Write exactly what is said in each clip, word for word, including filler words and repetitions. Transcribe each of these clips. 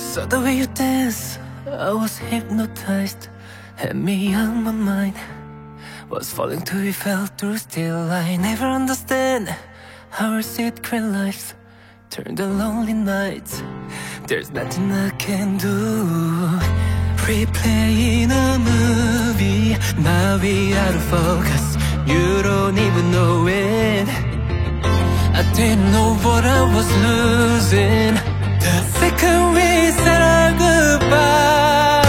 Saw the way you dance, I was hypnotized. Had me on my mind, was falling till we fell through. Still I never understand how our secret lives turn the lonely nights. There's nothing I can do. Replaying a movie, now we out of focus. You don't even know it. I didn't know what I was losing the second we said our goodbye.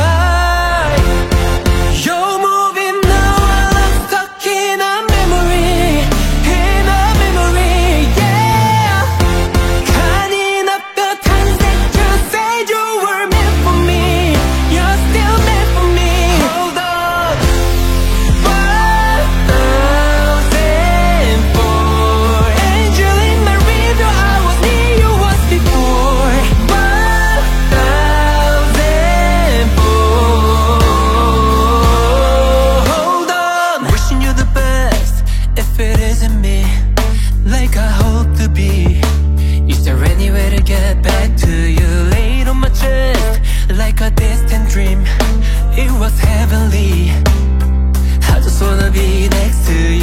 You're moving now while I'm stuck in a memory, in a memory, yeah. Counting up the times that you said you were meant for me. You're still meant for me. Hold on. One thousand four angel in my rearview, I was near you once before. One thousand four. Hold on. Wishing you the best if it isn't me, like I hope to be. Is there any way to get back to you? Laid on my chest like a distant dream. It was heavenly. I just wanna be next to